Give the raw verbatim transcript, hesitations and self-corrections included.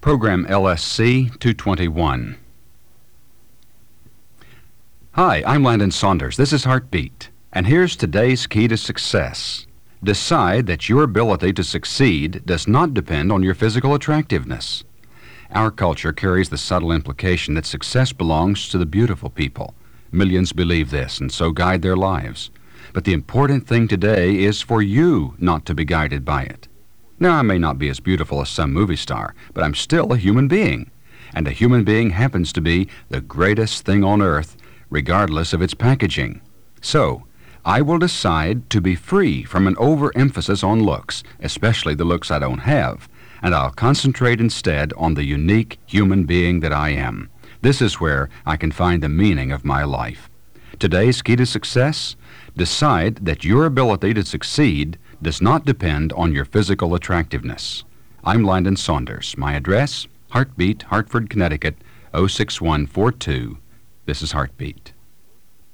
Program L S C two twenty-one. Hi, I'm Landon Saunders. This is Heartbeat. And here's today's key to success. Decide that your ability to succeed does not depend on your physical attractiveness. Our culture carries the subtle implication that success belongs to the beautiful people. Millions believe this and so guide their lives. But the important thing today is for you not to be guided by it. Now, I may not be as beautiful as some movie star, but I'm still a human being. And a human being happens to be the greatest thing on earth, regardless of its packaging. So, I will decide to be free from an overemphasis on looks, especially the looks I don't have, and I'll concentrate instead on the unique human being that I am. This is where I can find the meaning of my life. Today's key to success: decide that your ability to succeed does not depend on your physical attractiveness. I'm Landon Saunders. My address, Heartbeat, Hartford, Connecticut, oh six one four two. This is Heartbeat.